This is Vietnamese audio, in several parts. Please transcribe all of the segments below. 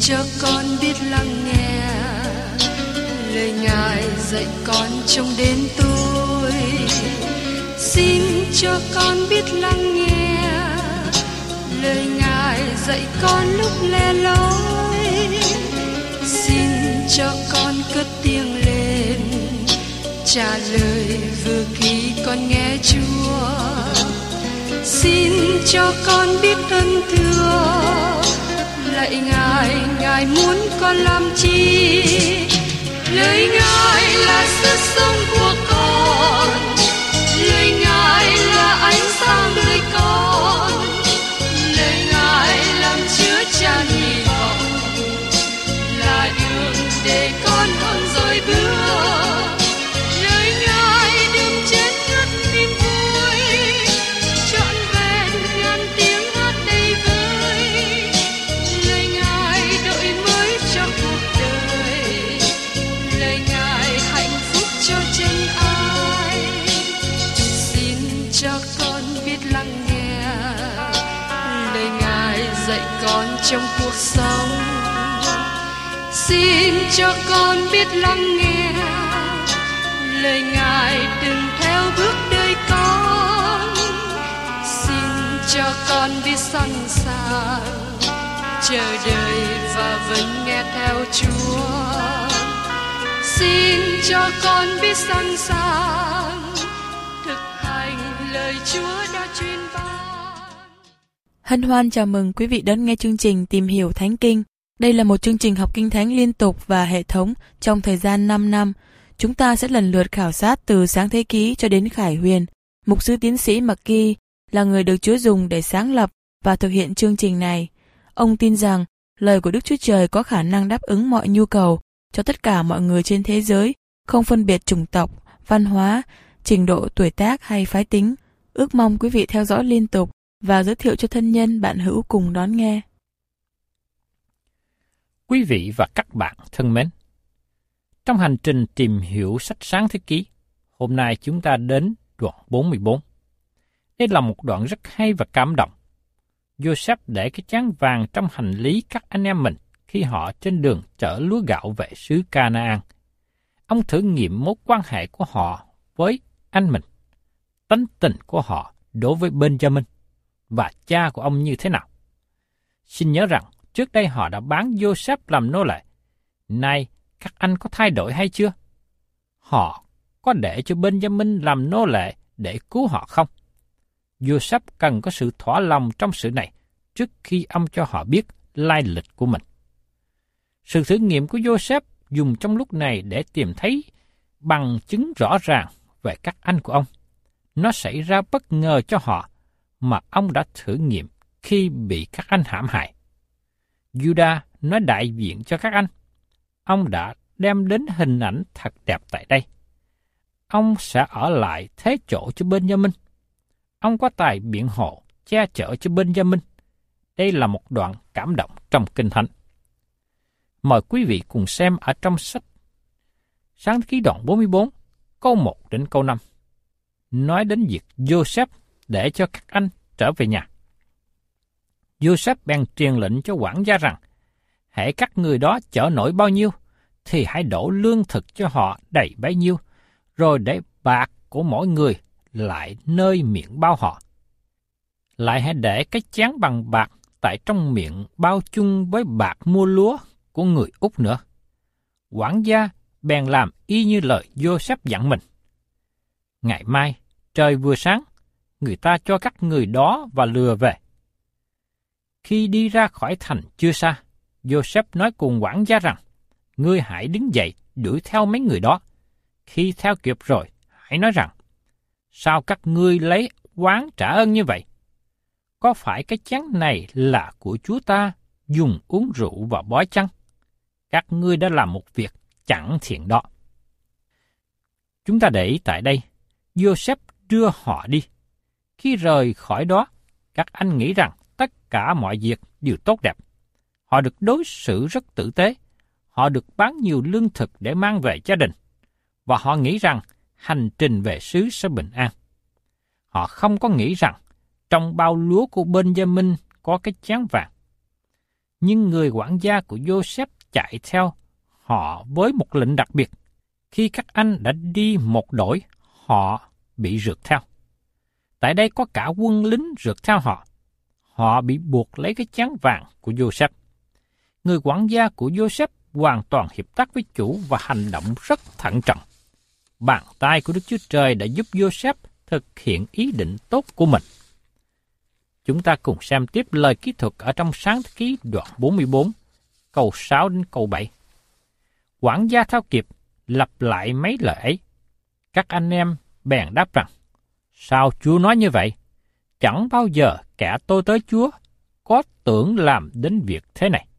cho con biết lắng nghe lời Ngài dạy con trong đêm tối. Xin cho con biết lắng nghe lời Ngài dạy con lúc lẻ loi. Xin cho con cất tiếng lên trả lời vừa khi con nghe Chúa. Xin cho con biết ơn thưa lạy Ngài, Ngài muốn con làm chi? Lời Ngài là sức sống của con, lời Ngài là ánh sáng đời con, lời Ngài làm chứa chan hy vọng, là đường để con hơn rồi bước. Lời Ngài đừng chết ngất niềm vui, trọn vẹn ngàn tiếng hát đầy vơi. Lời Ngài đổi mới cho cuộc đời, lời Ngài hạnh phúc cho chân ai. Xin cho con biết lắng nghe lời Ngài dạy con trong cuộc sống. Xin cho con biết lắng nghe lời Ngài đừng theo bước đời con. Xin cho con biết sẵn sàng chờ đợi và vẫn nghe theo Chúa. Xin cho con biết sẵn sàng thực hành lời Chúa đã truyền ban. Hân hoan chào mừng quý vị đón nghe chương trình Tìm hiểu Thánh Kinh. Đây là một chương trình học Kinh Thánh liên tục và hệ thống trong thời gian 5 năm. Chúng ta sẽ lần lượt khảo sát từ Sáng Thế Ký cho đến Khải Huyền. Mục sư tiến sĩ McGee là người được Chúa dùng để sáng lập và thực hiện chương trình này. Ông tin rằng lời của Đức Chúa Trời có khả năng đáp ứng mọi nhu cầu cho tất cả mọi người trên thế giới, không phân biệt chủng tộc, văn hóa, trình độ tuổi tác hay phái tính. Ước mong quý vị theo dõi liên tục và giới thiệu cho thân nhân bạn hữu cùng đón nghe. Quý vị và các bạn thân mến, trong hành trình tìm hiểu sách Sáng Thế Ký, hôm nay chúng ta đến đoạn 44. Đây là một đoạn rất hay và cảm động. Joseph để cái chán vàng trong hành lý các anh em mình khi họ trên đường chở lúa gạo về xứ Canaan. Ông thử nghiệm mối quan hệ của họ với anh mình, tánh tình của họ đối với Benjamin và cha của ông như thế nào. Xin nhớ rằng, trước đây họ đã bán Joseph làm nô lệ. Nay, các anh có thay đổi hay chưa? Họ có để cho Benjamin làm nô lệ để cứu họ không? Joseph cần có sự thỏa lòng trong sự này trước khi ông cho họ biết lai lịch của mình. Sự thử nghiệm của Joseph dùng trong lúc này để tìm thấy bằng chứng rõ ràng về các anh của ông. Nó xảy ra bất ngờ cho họ mà ông đã thử nghiệm khi bị các anh hãm hại. Judah nói đại diện cho các anh. Ông đã đem đến hình ảnh thật đẹp tại đây. Ông sẽ ở lại thế chỗ cho Benjamin. Ông có tài biện hộ, che chở cho Benjamin. Đây là một đoạn cảm động trong Kinh Thánh. Mời quý vị cùng xem ở trong sách Sáng Thế Ký đoạn 44, câu 1 đến câu 5. Nói đến việc Joseph để cho các anh trở về nhà. Joseph bèn truyền lệnh cho quản gia rằng, hễ các người đó chở nổi bao nhiêu, thì hãy đổ lương thực cho họ đầy bấy nhiêu, rồi để bạc của mỗi người lại nơi miệng bao họ. Lại hãy để cái chén bằng bạc tại trong miệng bao chung với bạc mua lúa của người Úc nữa. Quản gia bèn làm y như lời Joseph dặn mình. Ngày mai, trời vừa sáng, người ta cho các người đó và lừa về. Khi đi ra khỏi thành chưa xa, Joseph nói cùng quản gia rằng, ngươi hãy đứng dậy đuổi theo mấy người đó. Khi theo kịp rồi, hãy nói rằng, sao các ngươi lấy oán trả ơn như vậy? Có phải cái chén này là của Chúa ta dùng uống rượu và bói chăng? Các ngươi đã làm một việc chẳng thiện đó. Chúng ta để ý tại đây, Joseph đưa họ đi. Khi rời khỏi đó, các anh nghĩ rằng tất cả mọi việc đều tốt đẹp. Họ được đối xử rất tử tế. Họ được bán nhiều lương thực để mang về gia đình. Và họ nghĩ rằng hành trình về xứ sẽ bình an. Họ không có nghĩ rằng trong bao lúa của Benjamin có cái chén vàng. Nhưng người quản gia của Joseph chạy theo họ với một lệnh đặc biệt. Khi các anh đã đi một đổi, họ bị rượt theo. Tại đây có cả quân lính rượt theo họ. Họ bị buộc lấy cái chán vàng của Joseph. Người quản gia của Joseph hoàn toàn hiệp tác với chủ và hành động rất thận trọng. Bàn tay của Đức Chúa Trời đã giúp Joseph thực hiện ý định tốt của mình. Chúng ta cùng xem tiếp lời kỹ thuật ở trong Sáng Thế Ký đoạn 44, câu 6 đến câu 7. Quản gia theo kịp lặp lại mấy lời ấy. Các anh em bèn đáp rằng, sao Chúa nói như vậy? Chẳng bao giờ kẻ tôi tới Chúa có tưởng làm đến việc thế này.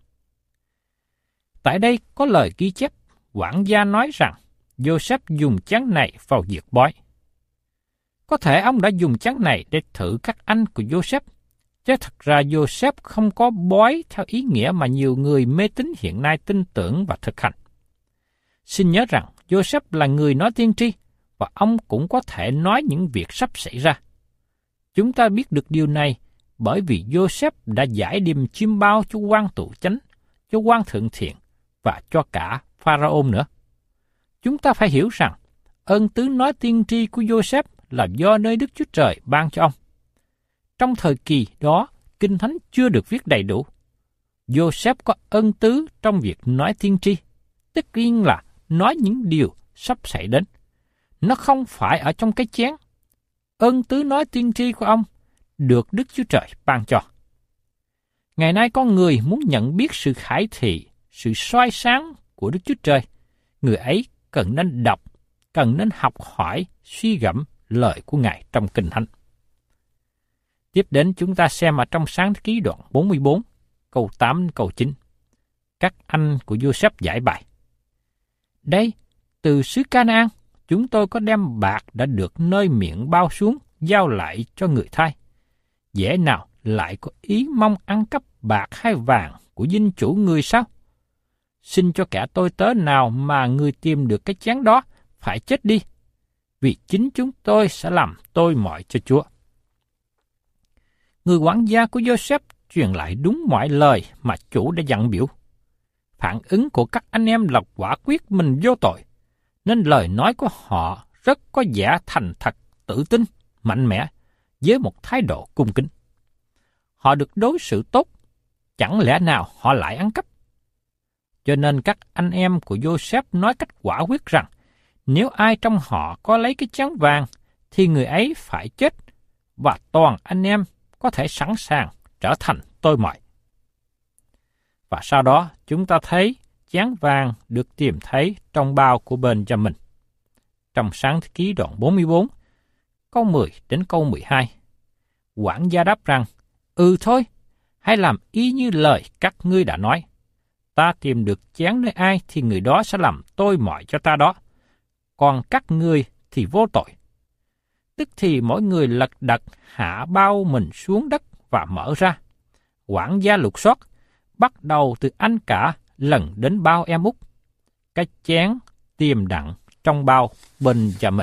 Tại đây có lời ghi chép, quản gia nói rằng Joseph dùng chán này vào diệt bói. Có thể ông đã dùng chán này để thử các anh của Joseph, chứ thật ra Joseph không có bói theo ý nghĩa mà nhiều người mê tín hiện nay tin tưởng và thực hành. Xin nhớ rằng Joseph là người nói tiên tri, và ông cũng có thể nói những việc sắp xảy ra. Chúng ta biết được điều này bởi vì Joseph đã giải điềm chiêm bao cho quan tù chánh, cho quan thượng thiện và cho cả Pharaoh nữa. Chúng ta phải hiểu rằng ơn tứ nói tiên tri của Joseph là do nơi Đức Chúa Trời ban cho ông. Trong thời kỳ đó, Kinh Thánh chưa được viết đầy đủ. Joseph có ơn tứ trong việc nói tiên tri, tất nhiên là nói những điều sắp xảy đến. Nó không phải ở trong cái chén. Ơn tứ nói tiên tri của ông được Đức Chúa Trời ban cho. Ngày nay con người muốn nhận biết sự khải thị, sự soi sáng của Đức Chúa Trời. Người ấy cần nên đọc, cần nên học hỏi, suy gẫm lời của Ngài trong Kinh Thánh. Tiếp đến chúng ta xem ở trong Sáng Thế Ký đoạn 44, câu 8 đến câu 9. Các anh của Joseph giải bài. Đây, từ xứ Canaan, chúng tôi có đem bạc đã được nơi miệng bao xuống, giao lại cho người thay. Dễ nào lại có ý mong ăn cắp bạc hay vàng của dinh chủ người sao? Xin cho kẻ tôi tớ nào mà người tìm được cái chén đó phải chết đi, vì chính chúng tôi sẽ làm tôi mọi cho Chúa. Người quản gia của Joseph truyền lại đúng mọi lời mà chủ đã dặn biểu. Phản ứng của các anh em là quả quyết mình vô tội, nên lời nói của họ rất có vẻ thành thật, tự tin, mạnh mẽ, với một thái độ cung kính. Họ được đối xử tốt, chẳng lẽ nào họ lại ăn cắp? Cho nên các anh em của Joseph nói cách quả quyết rằng, nếu ai trong họ có lấy cái chén vàng, thì người ấy phải chết, và toàn anh em có thể sẵn sàng trở thành tôi mọi. Và sau đó chúng ta thấy chén vàng được tìm thấy trong bao của Benjamin. Trong Sáng Thế Ký đoạn 44, câu 10 đến câu 12, quản gia đáp rằng, thôi, hãy làm y như lời các ngươi đã nói. Ta tìm được chén nơi ai thì người đó sẽ làm tôi mọi cho ta đó, còn các ngươi thì vô tội. Tức thì mỗi người lật đật hạ bao mình xuống đất và mở ra. Quản gia lục soát, bắt đầu từ anh cả lần đến bao em út. Cái chén tiềm đặng trong bao Benjamin.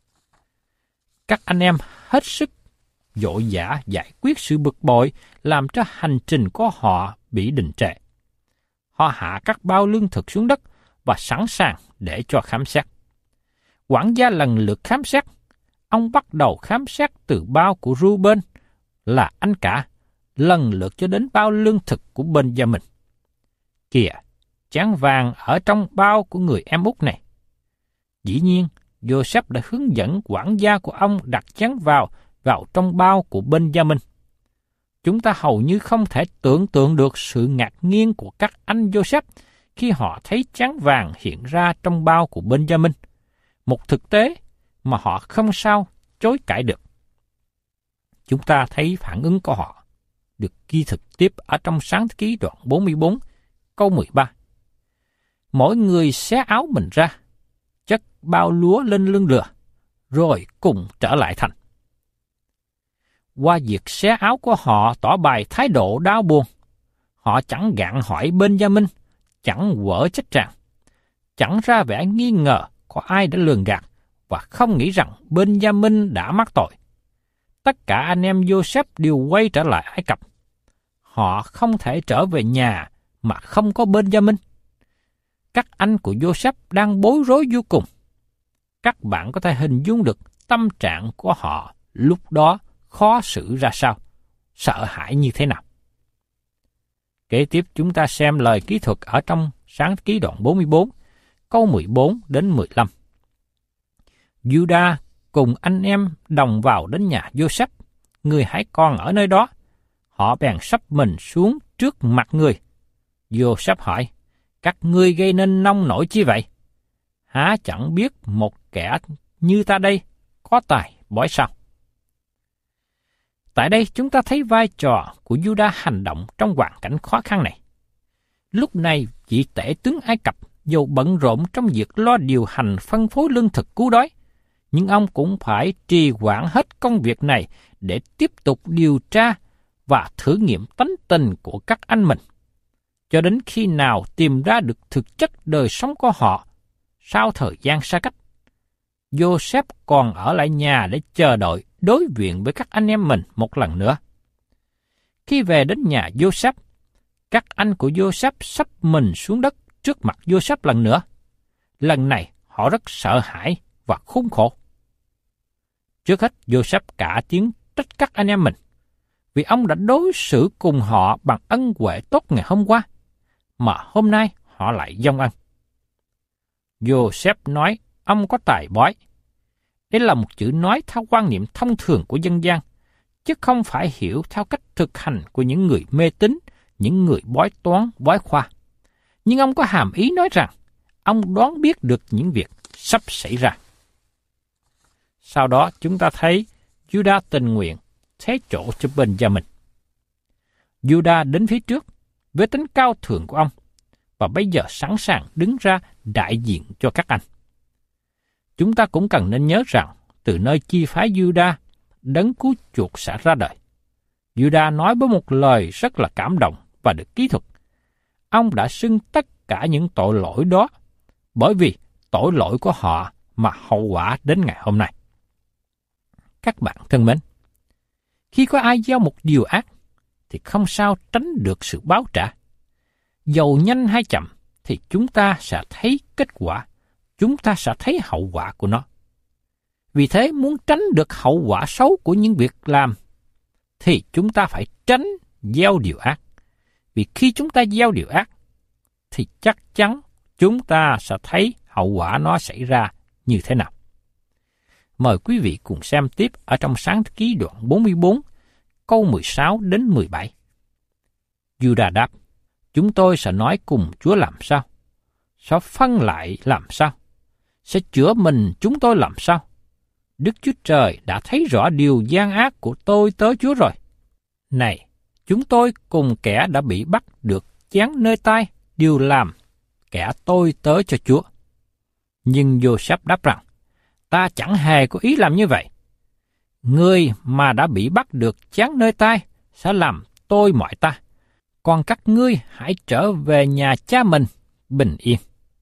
Các anh em hết sức vội vã giải quyết sự bực bội, làm cho hành trình của họ bị đình trệ. Họ hạ các bao lương thực xuống đất và sẵn sàng để cho khám xét. Quản gia lần lượt khám xét. Ông bắt đầu khám xét từ bao của Reuben là anh cả, lần lượt cho đến bao lương thực của Benjamin. Kìa, chén vàng ở trong bao của người em út này. Dĩ nhiên, Joseph đã hướng dẫn quản gia của ông đặt chén vào trong bao của Benjamin. Chúng ta hầu như không thể tưởng tượng được sự ngạc nhiên của các anh Joseph khi họ thấy chén vàng hiện ra trong bao của Benjamin. Một thực tế mà họ không sao chối cãi được. Chúng ta thấy phản ứng của họ được ghi thực tiếp ở trong Sáng Thế Ký đoạn 44, câu 13. Mỗi người xé áo mình ra, chất bao lúa lên lưng lừa, rồi cùng trở lại thành. Qua việc xé áo của họ tỏ bày thái độ đau buồn. Họ chẳng gạn hỏi Benjamin, chẳng quở trách tràng, chẳng ra vẻ nghi ngờ có ai đã lường gạt và không nghĩ rằng Benjamin đã mắc tội. Tất cả anh em Joseph đều quay trở lại Ai Cập. họ không thể trở về nhà mà không có Benjamin. Các anh của Joseph đang bối rối vô cùng. Các bạn có thể hình dung được tâm trạng của họ lúc đó khó xử ra sao, sợ hãi như thế nào. Kế tiếp chúng ta xem lời kỹ thuật ở trong Sáng thế ký đoạn 44, câu 14 đến 15. Juda cùng anh em đồng vào đến nhà Joseph, người hãy còn ở nơi đó. Họ bèn sắp mình xuống trước mặt người. Joseph hỏi, các ngươi gây nên nông nổi chi vậy? Há chẳng biết một kẻ như ta đây có tài bói sao? Tại đây chúng ta thấy vai trò của Juda hành động trong hoàn cảnh khó khăn này. Lúc này vị tể tướng Ai Cập dù bận rộn trong việc lo điều hành phân phối lương thực cứu đói, nhưng ông cũng phải trì hoãn hết công việc này để tiếp tục điều tra và thử nghiệm tánh tình của các anh mình, cho đến khi nào tìm ra được thực chất đời sống của họ sau thời gian xa cách. Joseph còn ở lại nhà để chờ đợi đối diện với các anh em mình một lần nữa. Khi về đến nhà Joseph, các anh của Joseph sắp mình xuống đất trước mặt Joseph lần nữa. Lần này họ rất sợ hãi và khốn khổ. Trước hết Joseph cả tiếng trách các anh em mình, vì ông đã đối xử cùng họ bằng ân huệ tốt ngày hôm qua, mà hôm nay họ lại vong ân. Joseph nói ông có tài bói. Đây là một chữ nói theo quan niệm thông thường của dân gian, chứ không phải hiểu theo cách thực hành của những người mê tín, những người bói toán, bói khoa. Nhưng ông có hàm ý nói rằng, ông đoán biết được những việc sắp xảy ra. Sau đó chúng ta thấy Juda tình nguyện thế chỗ cho Benjamin. Juda đến phía trước với tính cao thượng của ông, và bây giờ sẵn sàng đứng ra đại diện cho các anh. Chúng ta cũng cần nên nhớ rằng, từ nơi chi phái Juda, đấng cứu chuộc sẽ ra đời. Juda nói với một lời rất là cảm động và được kỹ thuật. Ông đã xưng tất cả những tội lỗi đó, bởi vì tội lỗi của họ mà hậu quả đến ngày hôm nay. Các bạn thân mến, khi có ai gieo một điều ác, thì không sao tránh được sự báo trả. Dầu nhanh hay chậm, thì chúng ta sẽ thấy kết quả, chúng ta sẽ thấy hậu quả của nó. Vì thế, muốn tránh được hậu quả xấu của những việc làm, thì chúng ta phải tránh gieo điều ác. Vì khi chúng ta gieo điều ác, thì chắc chắn chúng ta sẽ thấy hậu quả nó xảy ra như thế nào. Mời quý vị cùng xem tiếp ở trong Sáng thế ký đoạn 44, câu 16 đến 17. Juda đáp, chúng tôi sẽ nói cùng Chúa làm sao? Sẽ phân lại làm sao? Sẽ chữa mình chúng tôi làm sao? Đức Chúa Trời đã thấy rõ điều gian ác của tôi tớ Chúa rồi. Này, chúng tôi cùng kẻ đã bị bắt được chén nơi tay, điều làm kẻ tôi tớ cho Chúa. Nhưng Joseph đáp rằng, ta chẳng hề có ý làm như vậy. Người mà đã bị bắt được chén nơi tay sẽ làm tôi mọi ta. Còn các ngươi hãy trở về nhà cha mình bình yên.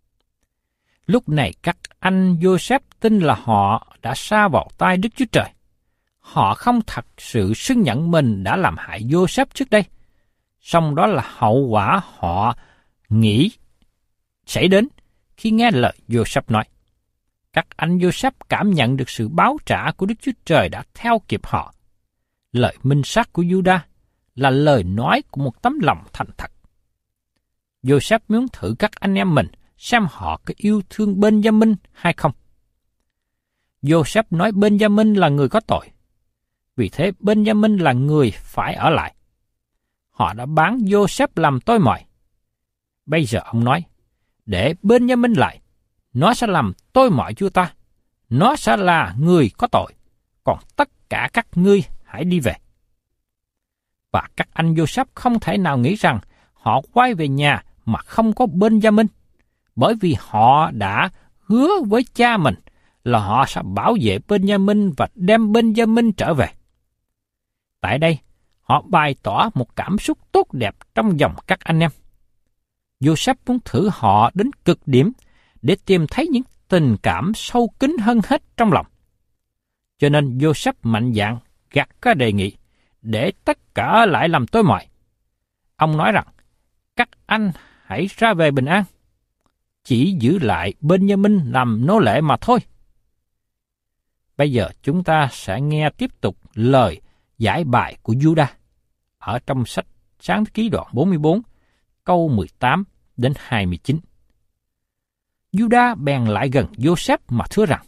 Lúc này các anh Joseph tin là họ đã sa vào tay Đức Chúa Trời. Họ không thật sự xưng nhận mình đã làm hại Joseph trước đây. Song đó là hậu quả họ nghĩ xảy đến khi nghe lời Joseph nói. Các anh Joseph cảm nhận được sự báo trả của Đức Chúa Trời đã theo kịp họ. Lời minh sát của Juda là lời nói của một tấm lòng thành thật. Joseph muốn thử các anh em mình xem họ có yêu thương Benjamin hay không. Joseph nói Benjamin là người có tội. Vì thế Benjamin là người phải ở lại. Họ đã bán Joseph làm tôi mọi. Bây giờ ông nói, để Benjamin lại, nó sẽ làm tôi mọi chúa ta. Nó sẽ là người có tội, còn tất cả các ngươi hãy đi về. Và các anh Joseph không thể nào nghĩ rằng họ quay về nhà mà không có Benjamin, bởi vì họ đã hứa với cha mình là họ sẽ bảo vệ Benjamin và đem Benjamin trở về. Tại đây, họ bày tỏ một cảm xúc tốt đẹp trong dòng các anh em. Joseph muốn thử họ đến cực điểm để tìm thấy những tình cảm sâu kín hơn hết trong lòng. Cho nên Joseph mạnh dạn gạt cái đề nghị để tất cả lại làm tôi mọi. Ông nói rằng, các anh hãy ra về bình an, chỉ giữ lại Benjamin làm nô lệ mà thôi. Bây giờ chúng ta sẽ nghe tiếp tục lời giải bài của Judah ở trong sách Sáng thế ký đoạn 44, câu 18 đến 29. Judah bèn lại gần Joseph mà thưa rằng,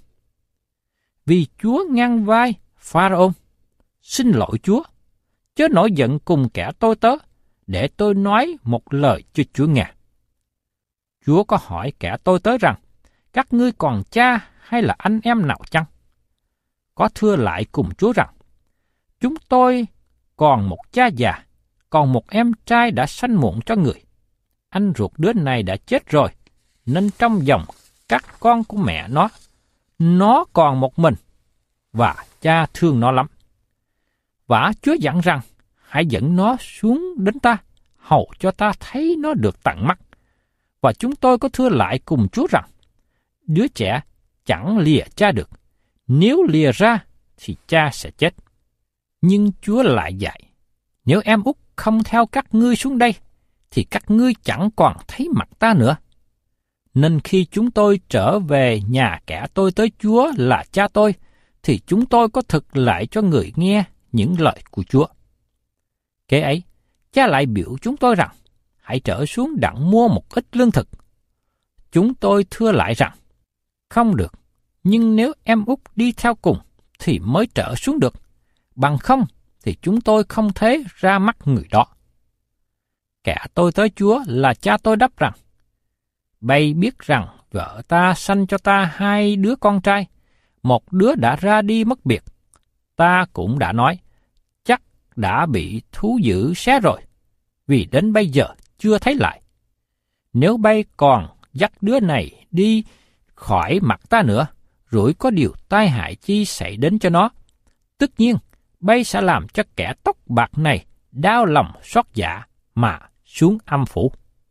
vì Chúa ngăn vai Pharaoh, xin lỗi Chúa, chớ nổi giận cùng kẻ tôi tớ, để tôi nói một lời cho Chúa nghe. Chúa có hỏi kẻ tôi tớ rằng, các ngươi còn cha hay là anh em nào chăng? Có thưa lại cùng Chúa rằng, chúng tôi còn một cha già, còn một em trai đã sanh muộn cho người. Anh ruột đứa này đã chết rồi, nên trong dòng các con của mẹ nó còn một mình, và cha thương nó lắm. Và Chúa dặn rằng, hãy dẫn nó xuống đến ta, hầu cho ta thấy nó được tận mắt. Và chúng tôi có thưa lại cùng Chúa rằng, đứa trẻ chẳng lìa cha được, nếu lìa ra thì cha sẽ chết. Nhưng Chúa lại dạy, nếu em út không theo các ngươi xuống đây, thì các ngươi chẳng còn thấy mặt ta nữa. Nên khi chúng tôi trở về nhà kẻ tôi tới Chúa là cha tôi, thì chúng tôi có thực lại cho người nghe những lời của Chúa. Kế ấy, cha lại biểu chúng tôi rằng, hãy trở xuống đặng mua một ít lương thực. Chúng tôi thưa lại rằng, không được, nhưng nếu em út đi theo cùng, thì mới trở xuống được. Bằng không, thì chúng tôi không thể ra mắt người đó. Kẻ tôi tới Chúa là cha tôi đáp rằng, bày biết rằng vợ ta sanh cho ta 2 đứa con trai, một đứa đã ra đi mất biệt. Ta cũng đã nói, chắc đã bị thú dữ xé rồi, vì đến bây giờ chưa thấy lại. Nếu bay còn dắt đứa này đi khỏi mặt ta nữa, rủi có điều tai hại chi xảy đến cho nó. Tất nhiên, bay sẽ làm cho kẻ tóc bạc này đau lòng xót dạ mà xuống âm phủ.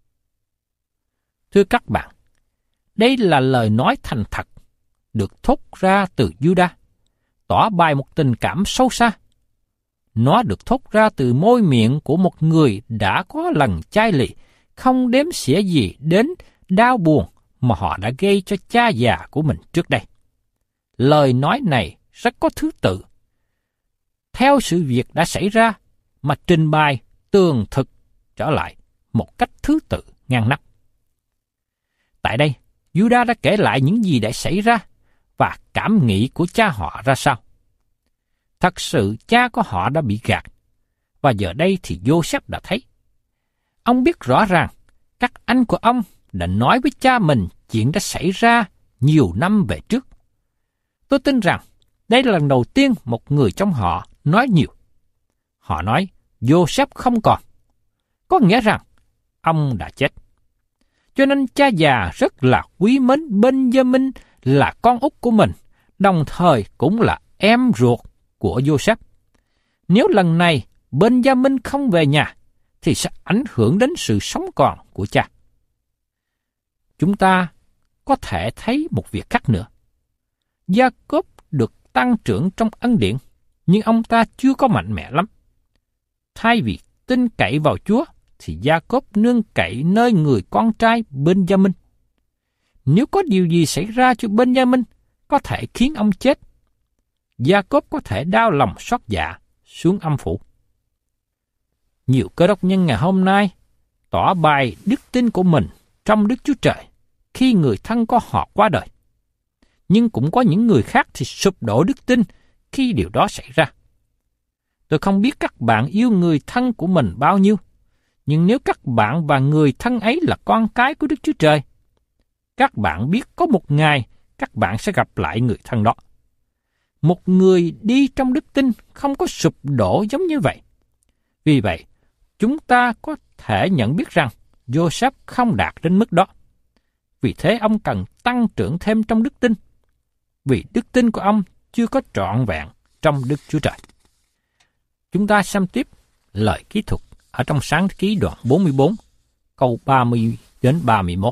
Thưa các bạn, đây là lời nói thành thật, được thốt ra từ Judah, tỏ bày một tình cảm sâu xa. Nó được thốt ra từ môi miệng của một người đã có lần chai lì, không đếm xỉa gì đến đau buồn mà họ đã gây cho cha già của mình trước đây. Lời nói này rất có thứ tự, theo sự việc đã xảy ra mà trình bày tường thực trở lại một cách thứ tự ngăn nắp. Tại đây, Judah đã kể lại những gì đã xảy ra và cảm nghĩ của cha họ ra sao. Thật sự cha của họ đã bị gạt, và giờ đây thì Joseph đã thấy. Ông biết rõ ràng các anh của ông đã nói với cha mình chuyện đã xảy ra nhiều năm về trước. Tôi tin rằng đây là lần đầu tiên một người trong họ nói nhiều. Họ nói Joseph không còn, có nghĩa rằng ông đã chết. Cho nên cha già rất là quý mến Benjamin là con út của mình, đồng thời cũng là em ruột của Joseph. Nếu lần này Benjamin không về nhà, thì sẽ ảnh hưởng đến sự sống còn của cha. Chúng ta có thể thấy một việc khác nữa. Jacob được tăng trưởng trong ân điển, nhưng ông ta chưa có mạnh mẽ lắm. Thay vì tin cậy vào Chúa, thì Jacob nương cậy nơi người con trai Benjamin. Nếu có điều gì xảy ra cho Benjamin, có thể khiến ông chết, Jacob có thể đau lòng xót dạ xuống âm phủ. Nhiều cơ đốc nhân ngày hôm nay tỏ bày đức tin của mình trong Đức Chúa Trời khi người thân của họ qua đời. Nhưng cũng có những người khác thì sụp đổ đức tin khi điều đó xảy ra. Tôi không biết các bạn yêu người thân của mình bao nhiêu, nhưng nếu các bạn và người thân ấy là con cái của Đức Chúa Trời, các bạn biết có một ngày các bạn sẽ gặp lại người thân đó. Một người đi trong đức tin không có sụp đổ giống như vậy. Vì vậy, chúng ta có thể nhận biết rằng Joseph không đạt đến mức đó. Vì thế ông cần tăng trưởng thêm trong đức tin, vì đức tin của ông chưa có trọn vẹn trong Đức Chúa Trời. Chúng ta xem tiếp lời kỹ thuật ở trong Sáng thế ký đoạn 44, câu 30 đến 31.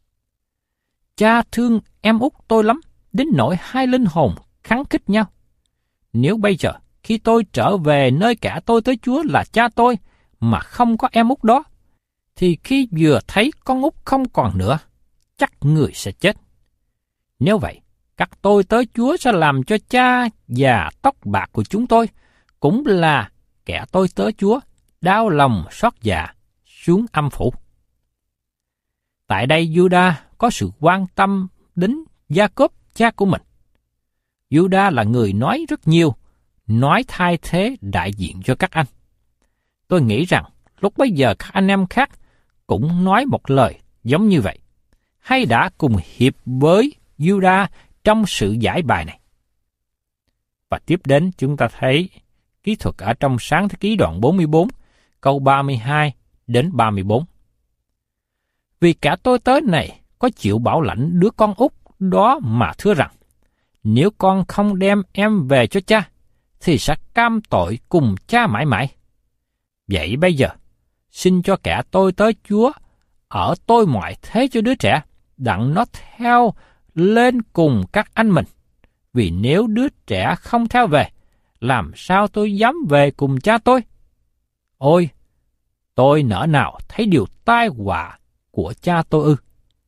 Cha thương em út tôi lắm, đến nỗi hai linh hồn khắng khích nhau. Nếu bây giờ, khi tôi trở về nơi cả tôi tới Chúa là cha tôi, mà không có em út đó, thì khi vừa thấy con út không còn nữa, chắc người sẽ chết. Nếu vậy, các tôi tớ Chúa sẽ làm cho cha già tóc bạc của chúng tôi, cũng là kẻ tôi tớ Chúa, đau lòng xót dạ, xuống âm phủ. Tại đây Juda có sự quan tâm đến Gia-cốp cha của mình. Juda là người nói rất nhiều, nói thay thế đại diện cho các anh. Tôi nghĩ rằng lúc bấy giờ các anh em khác cũng nói một lời giống như vậy, hay đã cùng hiệp với Juda trong sự giải bài này. Và tiếp đến chúng ta thấy kỹ thuật ở trong Sáng Thế Ký đoạn 44, câu 32 đến 34. Vì cả tôi tớ này có chịu bảo lãnh đứa con út đó mà thưa rằng, nếu con không đem em về cho cha, thì sẽ cam tội cùng cha mãi mãi. Vậy bây giờ, xin cho kẻ tôi tớ Chúa ở tôi mọi thế cho đứa trẻ, đặng nó theo lên cùng các anh mình. Vì nếu đứa trẻ không theo về, làm sao tôi dám về cùng cha tôi? Ôi, tôi nỡ nào thấy điều tai họa của cha tôi ư?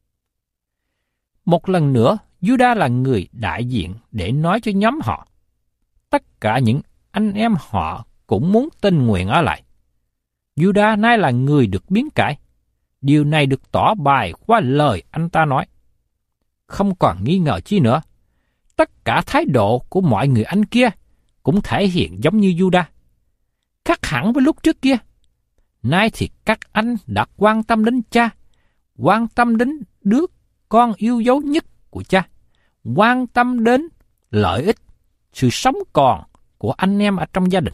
Một lần nữa, Juda là người đại diện để nói cho nhóm họ. Tất cả những anh em họ cũng muốn tình nguyện ở lại. Juda nay là người được biến cải. Điều này được tỏ bày qua lời anh ta nói. Không còn nghi ngờ chi nữa. Tất cả thái độ của mọi người anh kia cũng thể hiện giống như Juda. Khác hẳn với lúc trước kia. Nay thì các anh đã quan tâm đến cha, quan tâm đến đứa con yêu dấu nhất của cha, quan tâm đến lợi ích, sự sống còn của anh em ở trong gia đình.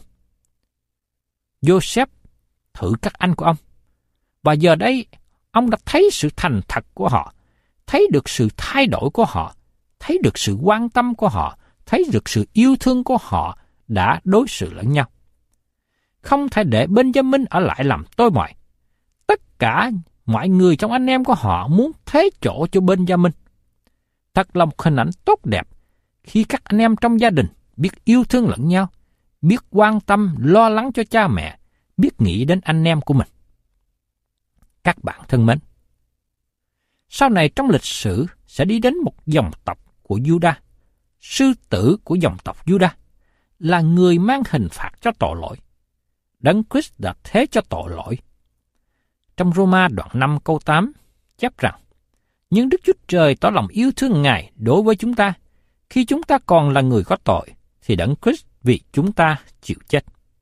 Joseph thử các anh của ông, và giờ đây ông đã thấy sự thành thật của họ, thấy được sự thay đổi của họ, thấy được sự quan tâm của họ, thấy được sự yêu thương của họ đã đối xử lẫn nhau. Không thể để Benjamin ở lại làm tôi mọi. Tất cả mọi người trong anh em của họ muốn thế chỗ cho Benjamin. Thật là một hình ảnh tốt đẹp khi các anh em trong gia đình biết yêu thương lẫn nhau, biết quan tâm, lo lắng cho cha mẹ, biết nghĩ đến anh em của mình. Các bạn thân mến, sau này trong lịch sử sẽ đi đến một dòng tộc của Juda. Sư tử của dòng tộc Juda là người mang hình phạt cho tội lỗi. Đấng Christ đã thế cho tội lỗi. Trong Roma đoạn 5 câu 8 chép rằng, nhưng Đức Chúa Trời tỏ lòng yêu thương Ngài đối với chúng ta, khi chúng ta còn là người có tội, thì Đấng Christ vì chúng ta chịu chết.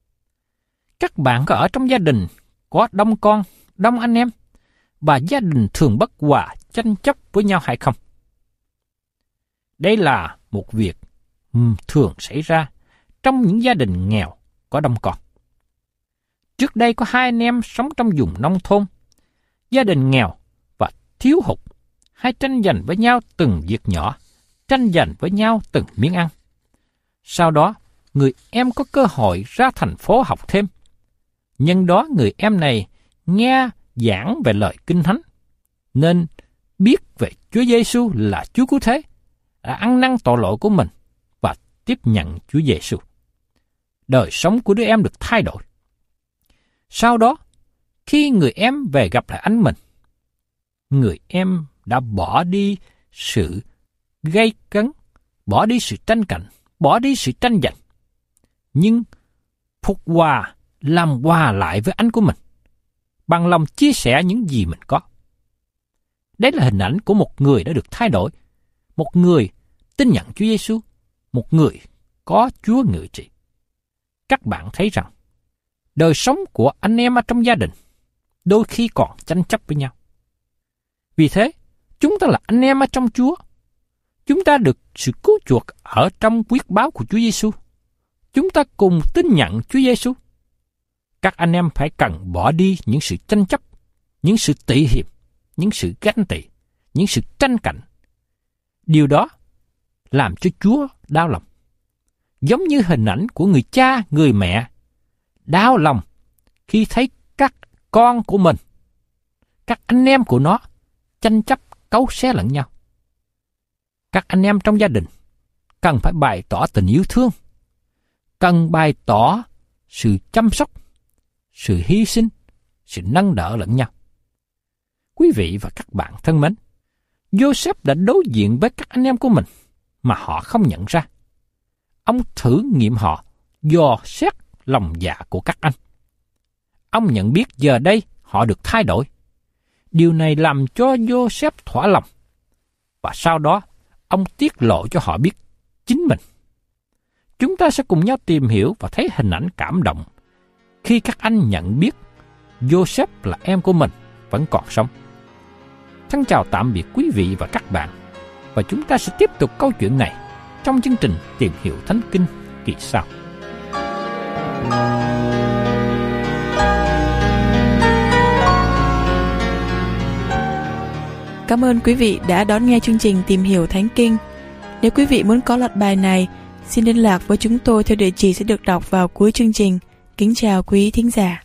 Các bạn có ở trong gia đình có đông con, đông anh em, và gia đình thường bất hòa tranh chấp với nhau hay không? Đây là một việc thường xảy ra trong những gia đình nghèo có đông con. Trước đây có hai anh em sống trong vùng nông thôn, gia đình nghèo và thiếu hụt, hay tranh giành với nhau từng việc nhỏ, tranh giành với nhau từng miếng ăn. Sau đó, người em có cơ hội ra thành phố học thêm. Nhân đó người em này nghe giảng về lời Kinh Thánh, nên biết về Chúa Giêsu là Chúa Cứu Thế, đã ăn năn tội lỗi của mình và tiếp nhận Chúa Giêsu. Đời sống của đứa em được thay đổi. Sau đó, khi người em về gặp lại anh mình, người em đã bỏ đi sự gay cấn, bỏ đi sự tranh cạnh, bỏ đi sự tranh giành, nhưng phục hòa, làm hòa lại với anh của mình, bằng lòng chia sẻ những gì mình có. Đấy là hình ảnh của một người đã được thay đổi, một người tin nhận Chúa Giêsu, một người có Chúa ngự trị. Các bạn thấy rằng, đời sống của anh em ở trong gia đình đôi khi còn tranh chấp với nhau. Vì thế, chúng ta là anh em ở trong Chúa. Chúng ta được sự cứu chuộc ở trong quyết báo của Chúa Giêsu. Chúng ta cùng tin nhận Chúa Giêsu. Các anh em phải cần bỏ đi những sự tranh chấp, những sự tị hiềm, những sự ganh tị, những sự tranh cạnh. Điều đó làm cho Chúa đau lòng. Giống như hình ảnh của người cha, người mẹ đau lòng khi thấy các con của mình, các anh em của nó tranh chấp cấu xé lẫn nhau. Các anh em trong gia đình cần phải bày tỏ tình yêu thương, cần bày tỏ sự chăm sóc, sự hy sinh, sự nâng đỡ lẫn nhau. Quý vị và các bạn thân mến, Joseph đã đối diện với các anh em của mình mà họ không nhận ra. Ông thử nghiệm họ dò xét lòng dạ của các anh. Ông nhận biết giờ đây họ được thay đổi. Điều này làm cho Joseph thỏa lòng. Và sau đó, ông tiết lộ cho họ biết chính mình. Chúng ta sẽ cùng nhau tìm hiểu và thấy hình ảnh cảm động khi các anh nhận biết Joseph là em của mình vẫn còn sống. Thân chào tạm biệt quý vị và các bạn, và chúng ta sẽ tiếp tục câu chuyện này trong chương trình Tìm hiểu Thánh Kinh kỳ sau. Cảm ơn quý vị đã đón nghe chương trình Tìm hiểu Thánh Kinh. Nếu quý vị muốn có loạt bài này, xin liên lạc với chúng tôi theo địa chỉ sẽ được đọc vào cuối chương trình. Kính chào quý thính giả.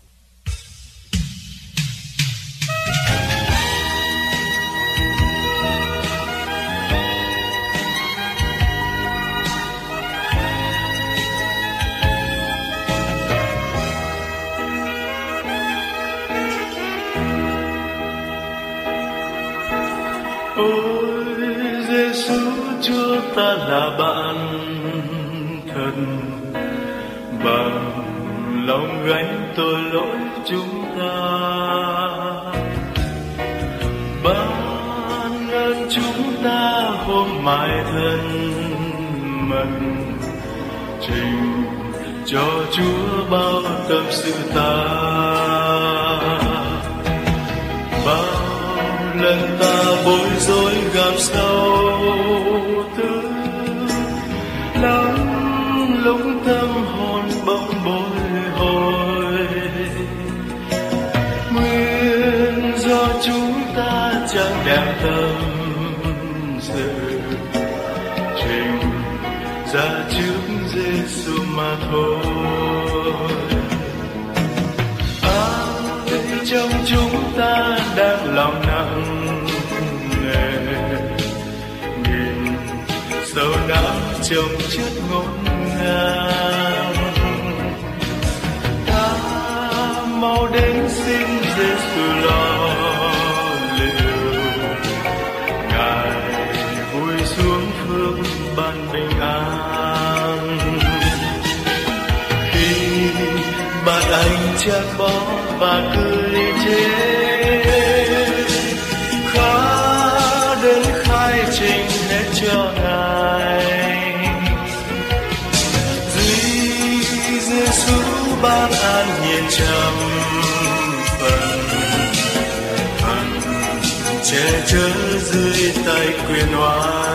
Ôi Giêsu, Chúa ta là bạn thân, bằng lòng gánh tội lỗi chúng ta, ban ơn chúng ta hôm mãi thân mật, trình cho Chúa bao tâm sự ta. Bao lần ta bối rối gặp sâu tư, lắm lúc tâm hồn bỗng bồi hồi, nguyên do chúng ta chẳng đem tâm sự trình ra trước Giêsu mà thôi. Ai trong chúng ta đang lòng nặng nề, nhìn sâu não trong chất ngổn ngang, ta mau đến xin Giêsu lo liệu, Ngài vui xuống phước ban bình an. Khi bạn anh chán bỏ và cười chê, khá đến khai trình hết cho Ngài. Duy Giêsu ban an nhiên trăm phần, che chở dưới tay quyền oai.